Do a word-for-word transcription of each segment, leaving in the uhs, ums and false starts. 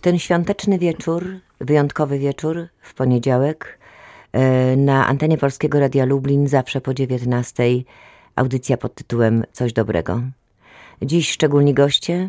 ten świąteczny wieczór, wyjątkowy wieczór w poniedziałek na antenie Polskiego Radia Lublin zawsze po dziewiętnastej audycja pod tytułem Coś dobrego. Dziś szczególni goście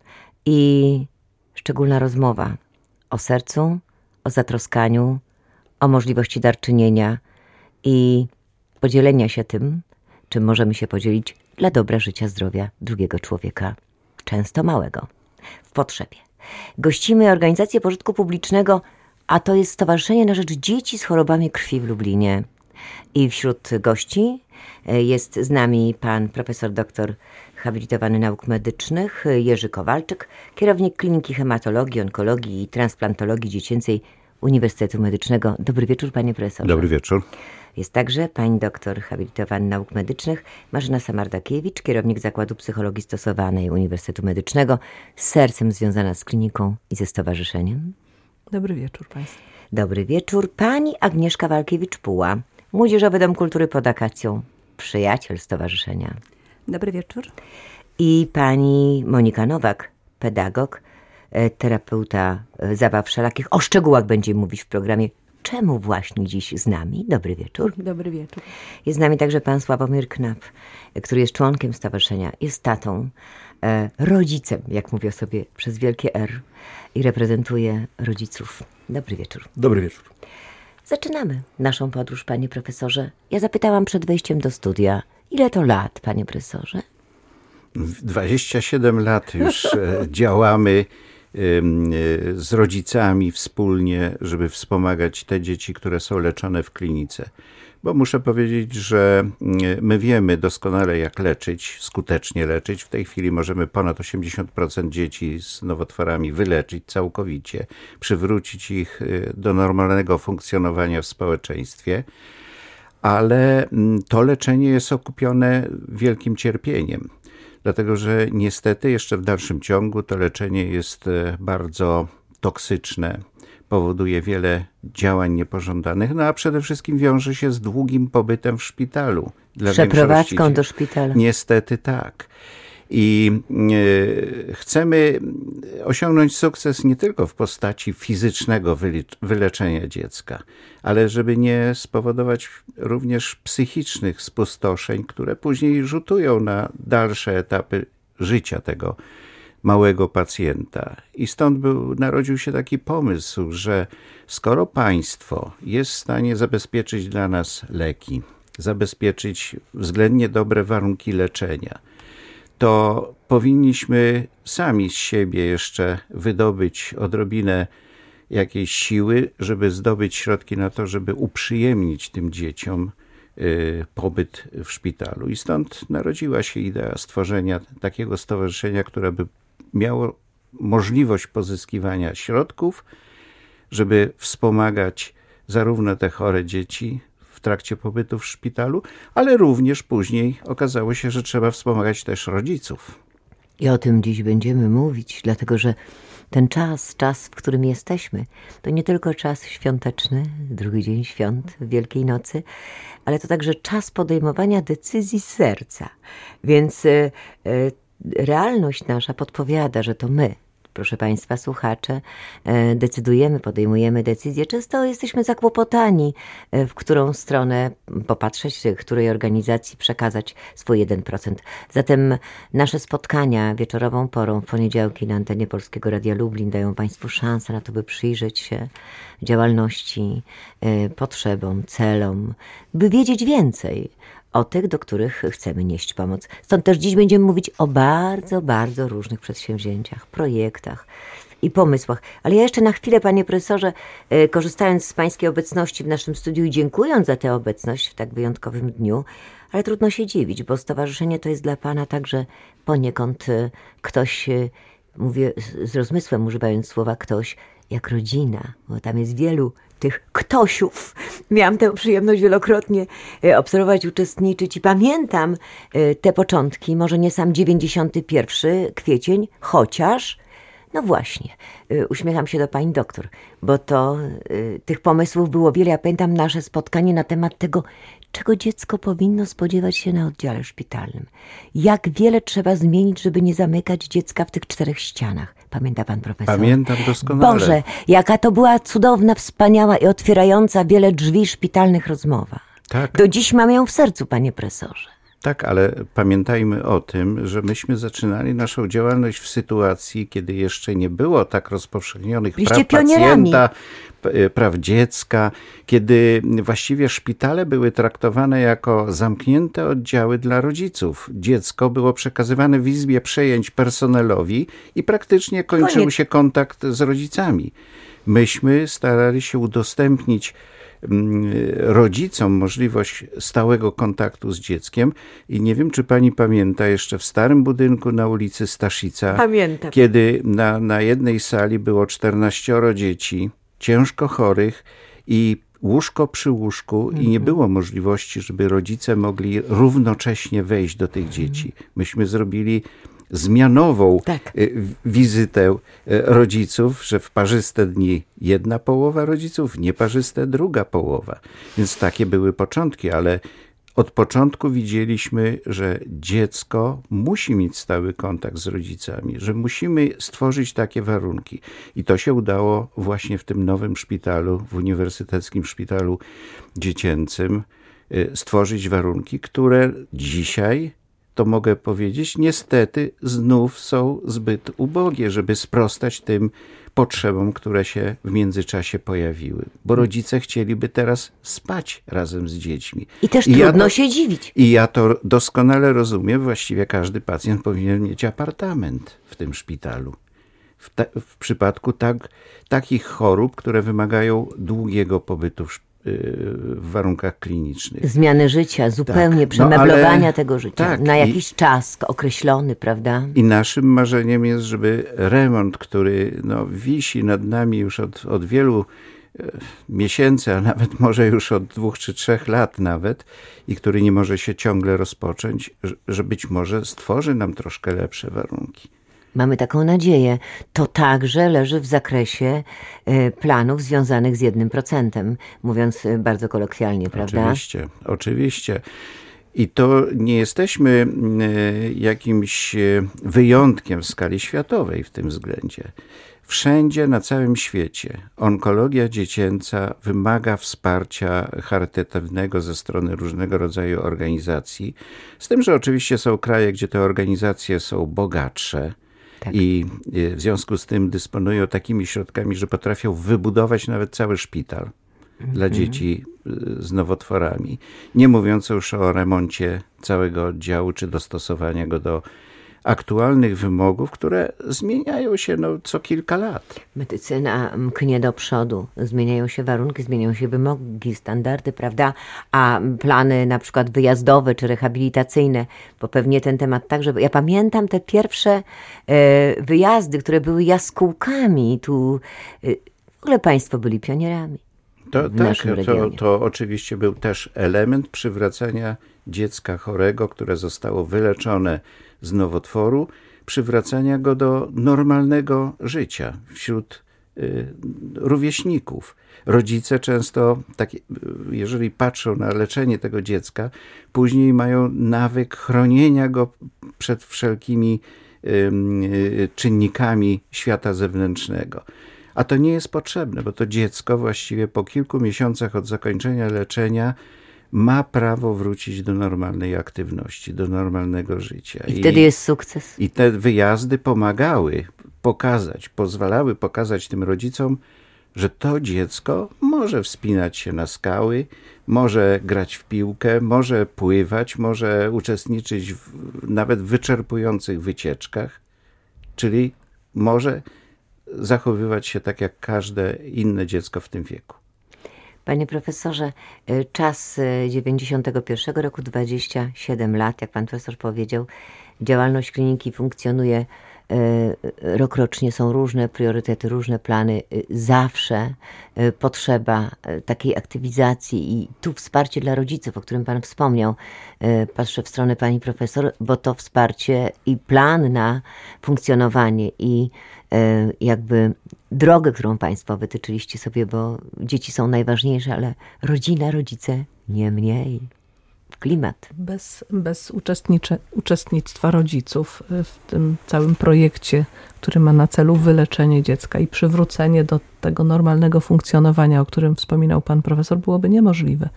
i szczególna rozmowa o sercu, o zatroskaniu, o możliwości darczynienia i podzielenia się tym, czym możemy się podzielić dla dobra życia, zdrowia drugiego człowieka, często małego, w potrzebie. Gościmy organizację pożytku publicznego, a to jest Stowarzyszenie na Rzecz Dzieci z Chorobami Krwi w Lublinie. I wśród gości jest z nami pan profesor doktor habilitowany nauk medycznych Jerzy Kowalczyk, kierownik Kliniki Hematologii, Onkologii i Transplantologii Dziecięcej Uniwersytetu Medycznego. Dobry wieczór, panie profesorze. Dobry wieczór. Jest także pani doktor habilitowany nauk medycznych Marzena Samardakiewicz, kierownik Zakładu Psychologii Stosowanej Uniwersytetu Medycznego, z sercem związana z kliniką i ze stowarzyszeniem. Dobry wieczór państwu. Dobry wieczór. Pani Agnieszka Walkiewicz-Puła, Młodzieżowy Dom Kultury pod Akacją, przyjaciel stowarzyszenia. Dobry wieczór. I pani Monika Nowak, pedagog, terapeuta zabaw wszelakich. O szczegółach będziemy mówić w programie. Czemu właśnie dziś z nami? Dobry wieczór. Dobry wieczór. Jest z nami także pan Sławomir Knap, który jest członkiem stowarzyszenia, jest tatą, e, rodzicem, jak mówię sobie przez wielkie R, i reprezentuje rodziców. Dobry wieczór. Dobry wieczór. Zaczynamy naszą podróż, panie profesorze. Ja zapytałam przed wejściem do studia, ile to lat, panie profesorze? dwadzieścia siedem lat już działamy z rodzicami wspólnie, żeby wspomagać te dzieci, które są leczone w klinice. Bo muszę powiedzieć, że my wiemy doskonale, jak leczyć, skutecznie leczyć. W tej chwili możemy ponad osiemdziesiąt procent dzieci z nowotworami wyleczyć całkowicie, przywrócić ich do normalnego funkcjonowania w społeczeństwie. Ale to leczenie jest okupione wielkim cierpieniem. Dlatego, że niestety jeszcze w dalszym ciągu to leczenie jest bardzo toksyczne, powoduje wiele działań niepożądanych, no a przede wszystkim wiąże się z długim pobytem w szpitalu. Dla Przeprowadzką do szpitala. Niestety tak. I e, chcemy osiągnąć sukces nie tylko w postaci fizycznego wyleczenia dziecka, ale żeby nie spowodować również psychicznych spustoszeń, które później rzutują na dalsze etapy życia tego małego pacjenta. I stąd był, narodził się taki pomysł, że skoro państwo jest w stanie zabezpieczyć dla nas leki, zabezpieczyć względnie dobre warunki leczenia, to powinniśmy sami z siebie jeszcze wydobyć odrobinę jakiejś siły, żeby zdobyć środki na to, żeby uprzyjemnić tym dzieciom pobyt w szpitalu. I stąd narodziła się idea stworzenia takiego stowarzyszenia, które by miało możliwość pozyskiwania środków, żeby wspomagać zarówno te chore dzieci w trakcie pobytu w szpitalu, ale również później okazało się, że trzeba wspomagać też rodziców. I o tym dziś będziemy mówić, dlatego że ten czas, czas, w którym jesteśmy, to nie tylko czas świąteczny, drugi dzień świąt, Wielkiej Nocy, ale to także czas podejmowania decyzji z serca. Więc y, y, realność nasza podpowiada, że to my, proszę państwa, słuchacze, decydujemy, podejmujemy decyzje. Często jesteśmy zakłopotani, w którą stronę popatrzeć, której organizacji przekazać swój jeden procent. Zatem nasze spotkania wieczorową porą w poniedziałki na antenie Polskiego Radia Lublin dają państwu szansę na to, by przyjrzeć się działalności, potrzebom, celom, by wiedzieć więcej o tych, do których chcemy nieść pomoc. Stąd też dziś będziemy mówić o bardzo, bardzo różnych przedsięwzięciach, projektach i pomysłach. Ale ja jeszcze na chwilę, panie profesorze, korzystając z pańskiej obecności w naszym studiu i dziękując za tę obecność w tak wyjątkowym dniu, ale trudno się dziwić, bo stowarzyszenie to jest dla pana także poniekąd ktoś, mówię z rozmysłem używając słowa ktoś, jak rodzina, bo tam jest wielu tych ktosiów. Miałam tę przyjemność wielokrotnie obserwować, uczestniczyć i pamiętam te początki, może nie sam dziewięćdziesiąty pierwszy kwiecień, chociaż, no właśnie, uśmiecham się do pani doktor, bo to y, tych pomysłów było wiele. Ja pamiętam nasze spotkanie na temat tego, czego dziecko powinno spodziewać się na oddziale szpitalnym. Jak wiele trzeba zmienić, żeby nie zamykać dziecka w tych czterech ścianach. Pamięta pan profesor? Pamiętam doskonale. Boże, jaka to była cudowna, wspaniała i otwierająca wiele drzwi szpitalnych rozmowa. Tak. Do dziś mam ją w sercu, panie profesorze. Tak, ale pamiętajmy o tym, że myśmy zaczynali naszą działalność w sytuacji, kiedy jeszcze nie było tak rozpowszechnionych Byliście praw pionierami. pacjenta, praw dziecka, kiedy właściwie szpitale były traktowane jako zamknięte oddziały dla rodziców. Dziecko było przekazywane w izbie przejęć personelowi i praktycznie kończył Koniec. się kontakt z rodzicami. Myśmy starali się udostępnić rodzicom możliwość stałego kontaktu z dzieckiem i nie wiem, czy pani pamięta, jeszcze w starym budynku na ulicy Staszica, Pamiętam. kiedy na, na jednej sali było czternaścioro dzieci, ciężko chorych i łóżko przy łóżku i nie było możliwości, żeby rodzice mogli równocześnie wejść do tych dzieci. Myśmy zrobili zmianową Tak. wizytę rodziców, że w parzyste dni jedna połowa rodziców, w nieparzyste druga połowa. Więc takie były początki, ale od początku widzieliśmy, że dziecko musi mieć stały kontakt z rodzicami, że musimy stworzyć takie warunki. I to się udało właśnie w tym nowym szpitalu, w Uniwersyteckim Szpitalu Dziecięcym, stworzyć warunki, które dzisiaj, to mogę powiedzieć, niestety znów są zbyt ubogie, żeby sprostać tym potrzebom, które się w międzyczasie pojawiły. Bo rodzice chcieliby teraz spać razem z dziećmi. I też I trudno ja to, się dziwić. I ja to doskonale rozumiem. Właściwie każdy pacjent powinien mieć apartament w tym szpitalu. W, te, w przypadku tak, takich chorób, które wymagają długiego pobytu w szpitalu, w warunkach klinicznych. Zmiany życia, zupełnie Tak, przemeblowania no ale, tego życia tak, na i, jakiś czas określony, prawda? I naszym marzeniem jest, żeby remont, który no, wisi nad nami już od, od wielu e, miesięcy, a nawet może już od dwóch czy trzech lat nawet i który nie może się ciągle rozpocząć, że, że być może stworzy nam troszkę lepsze warunki. Mamy taką nadzieję. To także leży w zakresie y, planów związanych z jednym procentem, mówiąc y, bardzo kolokwialnie, prawda? Oczywiście, oczywiście. I to nie jesteśmy y, jakimś wyjątkiem w skali światowej w tym względzie. Wszędzie na całym świecie onkologia dziecięca wymaga wsparcia charytatywnego ze strony różnego rodzaju organizacji. Z tym, że oczywiście są kraje, gdzie te organizacje są bogatsze, tak. I w związku z tym dysponują takimi środkami, że potrafią wybudować nawet cały szpital mm-hmm. dla dzieci z nowotworami. Nie mówiąc już o remoncie całego oddziału, czy dostosowania go do aktualnych wymogów, które zmieniają się no, co kilka lat. Medycyna mknie do przodu, zmieniają się warunki, zmieniają się wymogi, standardy, prawda? A plany na przykład wyjazdowe czy rehabilitacyjne, bo pewnie ten temat także... Ja pamiętam te pierwsze e, wyjazdy, które były jaskółkami. Tu e, w ogóle państwo byli pionierami. To, tak, to, to oczywiście był też element przywracania dziecka chorego, które zostało wyleczone z nowotworu, przywracania go do normalnego życia wśród y, rówieśników. Rodzice często, tak, jeżeli patrzą na leczenie tego dziecka, później mają nawyk chronienia go przed wszelkimi y, y, czynnikami świata zewnętrznego. A to nie jest potrzebne, bo to dziecko właściwie po kilku miesiącach od zakończenia leczenia ma prawo wrócić do normalnej aktywności, do normalnego życia. I wtedy I, jest sukces. I te wyjazdy pomagały pokazać, pozwalały pokazać tym rodzicom, że to dziecko może wspinać się na skały, może grać w piłkę, może pływać, może uczestniczyć w nawet wyczerpujących wycieczkach, czyli może zachowywać się tak jak każde inne dziecko w tym wieku. Panie profesorze, czas dziewięćdziesiątego pierwszego roku, dwadzieścia siedem lat, jak pan profesor powiedział, działalność kliniki funkcjonuje rokrocznie, są różne priorytety, różne plany, zawsze potrzeba takiej aktywizacji i tu wsparcie dla rodziców, o którym pan wspomniał. Patrzę w stronę pani profesor, bo to wsparcie i plan na funkcjonowanie i jakby drogę, którą państwo wytyczyliście sobie, bo dzieci są najważniejsze, ale rodzina, rodzice nie mniej. klimat. Bez, bez uczestnictwa rodziców w tym całym projekcie, który ma na celu wyleczenie dziecka i przywrócenie do tego normalnego funkcjonowania, o którym wspominał pan profesor, byłoby niemożliwe.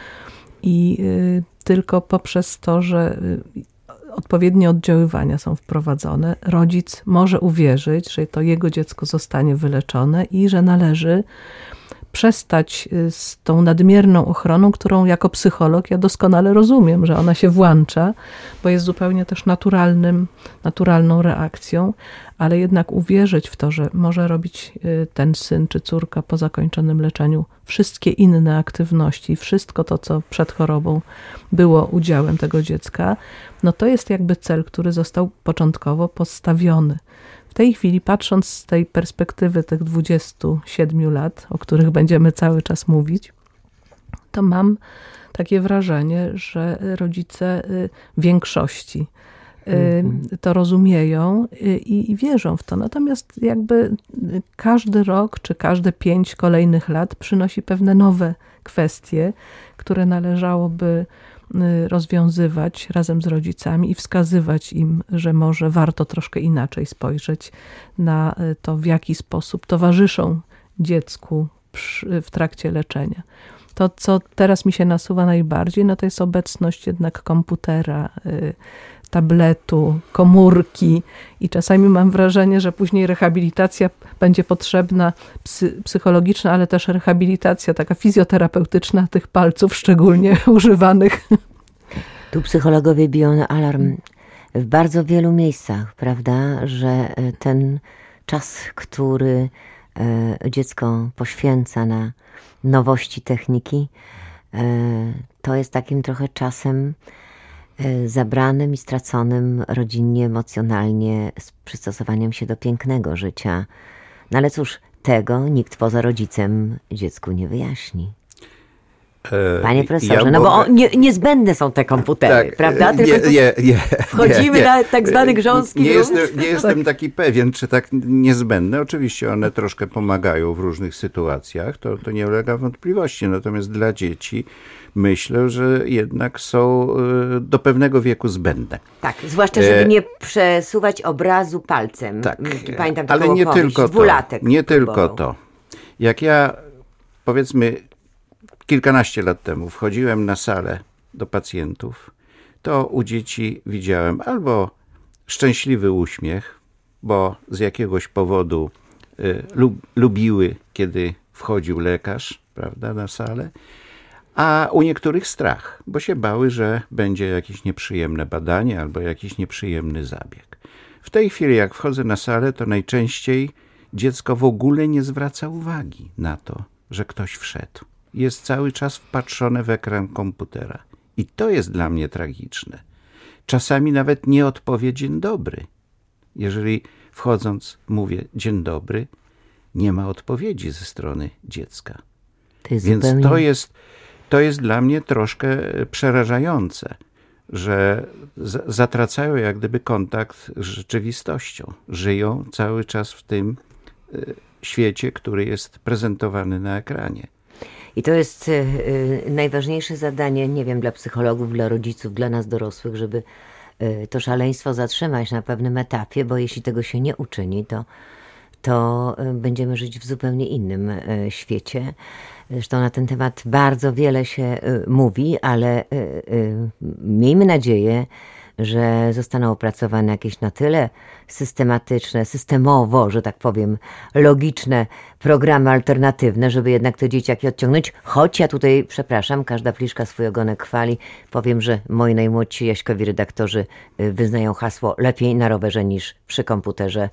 I y, tylko poprzez to, że y, odpowiednie oddziaływania są wprowadzone, rodzic może uwierzyć, że to jego dziecko zostanie wyleczone i że należy przestać z tą nadmierną ochroną, którą jako psycholog ja doskonale rozumiem, że ona się włącza, bo jest zupełnie też naturalnym, naturalną reakcją, ale jednak uwierzyć w to, że może robić ten syn czy córka po zakończonym leczeniu wszystkie inne aktywności, wszystko to, co przed chorobą było udziałem tego dziecka, no to jest jakby cel, który został początkowo postawiony. W tej chwili, patrząc z tej perspektywy tych dwudziestu siedmiu lat, o których będziemy cały czas mówić, to mam takie wrażenie, że rodzice w większości mm-hmm. to rozumieją i, i wierzą w to. Natomiast jakby każdy rok, czy każde pięć kolejnych lat przynosi pewne nowe kwestie, które należałoby rozwiązywać razem z rodzicami i wskazywać im, że może warto troszkę inaczej spojrzeć na to, w jaki sposób towarzyszą dziecku w trakcie leczenia. To, co teraz mi się nasuwa najbardziej, no to jest obecność jednak komputera, tabletu, komórki i czasami mam wrażenie, że później rehabilitacja będzie potrzebna, psy, psychologiczna, ale też rehabilitacja taka fizjoterapeutyczna tych palców szczególnie używanych. Tu psychologowie biją na alarm w bardzo wielu miejscach, prawda, że ten czas, który dziecko poświęca na nowości techniki, to jest takim trochę czasem zabranym i straconym rodzinnie, emocjonalnie, z przystosowaniem się do pięknego życia. No ale cóż, tego nikt poza rodzicem dziecku nie wyjaśni. Panie profesorze, ja no mogę... bo on, nie, niezbędne są te komputery, tak, prawda? Tylko nie, nie, nie, wchodzimy nie, na tak zwany grząski Nie, jestem, nie jestem taki pewien, czy tak niezbędne. Oczywiście one troszkę pomagają w różnych sytuacjach, to, to nie ulega wątpliwości. Natomiast dla dzieci myślę, że jednak są do pewnego wieku zbędne. Tak, zwłaszcza, żeby nie przesuwać obrazu palcem. Tak, pamiętam ale nie powieść, tylko dwulatek to. Nie tylko próbował. to. Jak ja, powiedzmy, kilkanaście lat temu wchodziłem na salę do pacjentów, to u dzieci widziałem albo szczęśliwy uśmiech, bo z jakiegoś powodu y, lub, lubiły, kiedy wchodził lekarz, prawda, na salę, a u niektórych strach, bo się bały, że będzie jakieś nieprzyjemne badanie albo jakiś nieprzyjemny zabieg. W tej chwili, jak wchodzę na salę, to najczęściej dziecko w ogóle nie zwraca uwagi na to, że ktoś wszedł. Jest cały czas wpatrzone w ekran komputera. I to jest dla mnie tragiczne. Czasami nawet nie odpowie dzień dobry. Jeżeli wchodząc mówię dzień dobry, nie ma odpowiedzi ze strony dziecka. To jest Więc zupełnie... to jest, to jest dla mnie troszkę przerażające, że z- zatracają jak gdyby kontakt z rzeczywistością. Żyją cały czas w tym y, świecie, który jest prezentowany na ekranie. I to jest y, najważniejsze zadanie, nie wiem, dla psychologów, dla rodziców, dla nas dorosłych, żeby y, to szaleństwo zatrzymać na pewnym etapie, bo jeśli tego się nie uczyni, to, to y, będziemy żyć w zupełnie innym y, świecie. Zresztą na ten temat bardzo wiele się y, mówi, ale y, y, miejmy nadzieję, że zostaną opracowane jakieś na tyle systematyczne, systemowo, że tak powiem, logiczne programy alternatywne, żeby jednak te dzieciaki odciągnąć. Choć ja tutaj, przepraszam, każda pliszka swój ogonek chwali. Powiem, że moi najmłodsi Jaśkowi redaktorzy wyznają hasło lepiej na rowerze niż przy komputerze.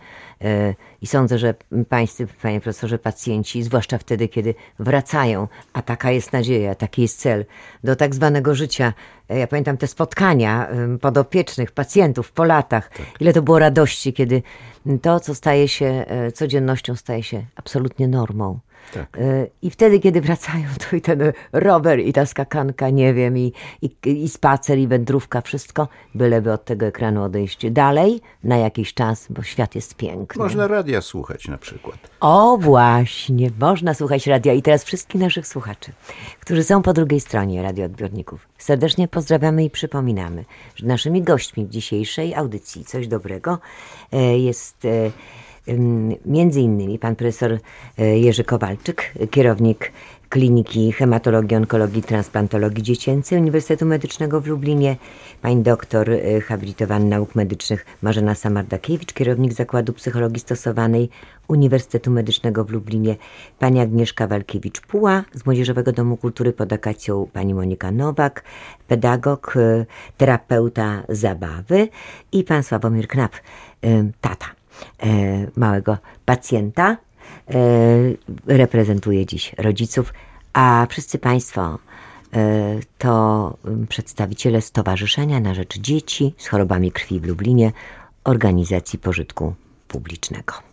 I sądzę, że pańscy, panie profesorze, pacjenci, zwłaszcza wtedy, kiedy wracają, a taka jest nadzieja, taki jest cel, do tak zwanego życia. Ja pamiętam te spotkania podopiecznych, pacjentów po latach. Tak. Ile to było radości, kiedy to, co staje się codziennością, staje się absolutnie normą. Tak. I wtedy, kiedy wracają, to i ten rower, i ta skakanka, nie wiem, i, i, i spacer, i wędrówka, wszystko, byleby od tego ekranu odejść dalej na jakiś czas, bo świat jest piękny. Można radia słuchać na przykład. O właśnie, można słuchać radia. I teraz wszystkich naszych słuchaczy, którzy są po drugiej stronie radioodbiorników, serdecznie pozdrawiamy i przypominamy, że naszymi gośćmi w dzisiejszej audycji Coś Dobrego jest między innymi pan profesor Jerzy Kowalczyk, kierownik Kliniki Hematologii, Onkologii i Transplantologii Dziecięcej Uniwersytetu Medycznego w Lublinie, pani doktor habilitowana nauk medycznych Marzena Samardakiewicz, kierownik Zakładu Psychologii Stosowanej Uniwersytetu Medycznego w Lublinie, pani Agnieszka Walkiewicz-Puła z Młodzieżowego Domu Kultury pod Akacją, pani Monika Nowak, pedagog, terapeuta zabawy i pan Sławomir Knap, tata małego pacjenta, reprezentuje dziś rodziców, a wszyscy Państwo to przedstawiciele Stowarzyszenia na Rzecz Dzieci z Chorobami Krwi w Lublinie, Organizacji Pożytku Publicznego.